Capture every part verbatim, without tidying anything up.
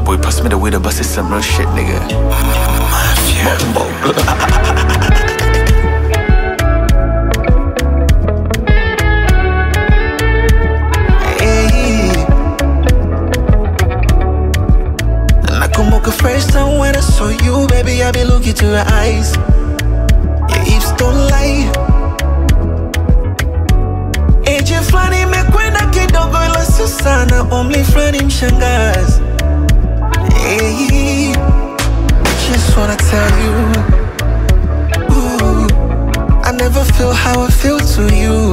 boy pass me the weed, but it's some real shit, nigga. Mafia. The first time when I saw you, baby, I be looking to your eyes. Your hips don't lie. Eje flani mekwenda kidogo ila sio sana, only flani mshangazi. Hey, just wanna tell you, ooh, I never feel how I feel to you.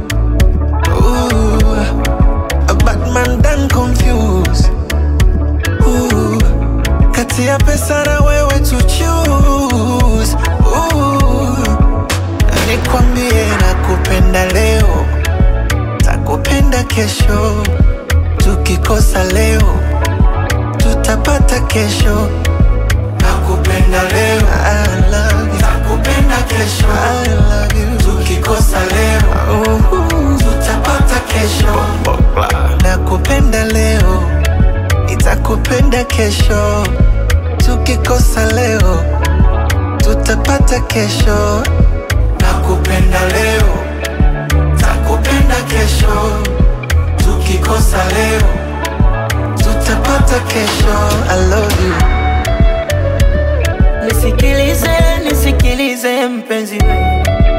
Ooh, a bad man done confused. Ooh, kati ya pesa na wewe to choose. Ooh, nikwambie nakupenda leo, takupenda kesho. Tukikosa leo, tutapata kesho. Nakupenda leo, I love you. Takupenda kesho, I love you. Tukikosa leo, uh, tutapata kesho. Nakupenda leo, nitakupenda kesho. Tukikosa leo, tutapata kesho. Nakupenda leo, takupenda kesho. Tukikosa leo, tutapata kesho. I love you. Nisikilize, nisikilize mpenzi we,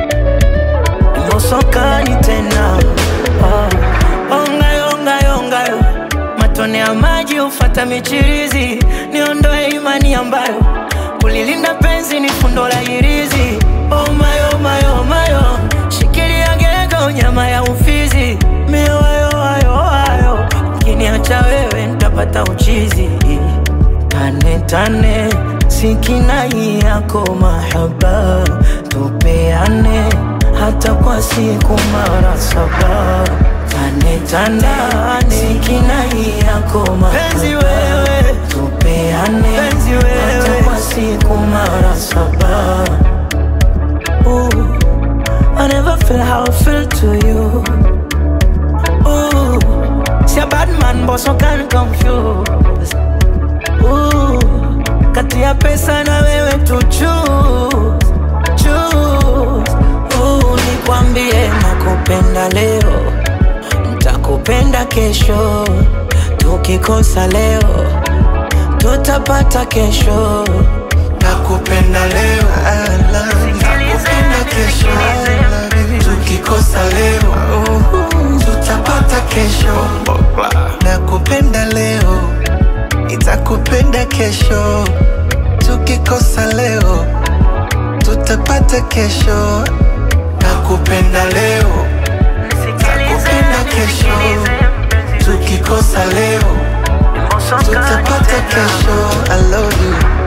nimosokani tena. Oh, ongayo, ongayo, ongayo, matone ya maji ufata michirizi. Niondoe imani ambayo kulilinda penzi ni fundo la hirizi. Oh my, oh my, oh my, oh, shikilia gego nyama ya ufizi. Mio ayo, ayo, ayo, ukiniacha wewe nitapata uchizi. Tane, tane, sikinai yako mahaba. Tupeane hata kwa siku mara saba. Tane, tane, sikinai yako mahaba. Tupeane hata kwa siku mara saba. Ooh, I never feel how I feel to you. Ooh, see a bad man but so can't confuse. Ooh, kati ya pesa na wewe to choose, choose. Ooh, nikwambie nakupenda leo, nitakupenda kesho. Tukikosa leo, tutapata kesho. Nakupenda leo, I love you. Nakupenda kesho, I love you. Tukikosa leo, uh, tutapata kesho. Nakupenda leo, nitakupenda kesho. Tukikosa leo, tutapata kesho. Nakupenda leo, nakupenda kesho. Tukikosa leo, tutapata kesho. I love you.